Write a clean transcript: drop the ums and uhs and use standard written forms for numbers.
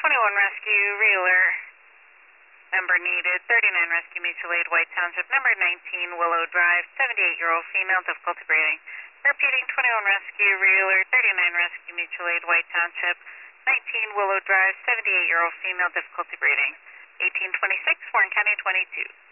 Rescue, Reeler. Number needed, 39 Rescue Mutual Aid, White Township. Number 19, Willow Drive, 78-year-old female, difficulty breathing. Repeating, 21 Rescue, Reeler, 39 Rescue Mutual Aid, White Township. 19, Willow Drive, 78-year-old female, difficulty breathing. 1826, Warren County 22.